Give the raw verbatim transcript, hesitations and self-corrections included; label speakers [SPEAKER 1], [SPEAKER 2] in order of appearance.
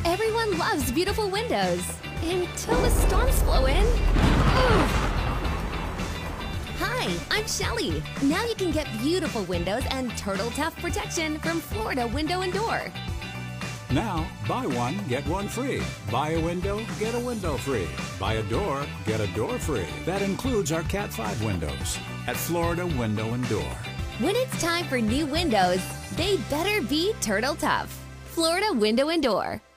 [SPEAKER 1] Everyone loves beautiful windows. Until the storms blow in. Ooh. Hi, I'm Shelly. Now you can get beautiful windows and Turtle Tough protection from Florida Window and Door.
[SPEAKER 2] Now, buy one, get one free. Buy a window, get a window free. Buy a door, get a door free. That includes our Cat five windows at Florida Window and Door.
[SPEAKER 1] When it's time for new windows, they better be Turtle Tough. Florida Window and Door.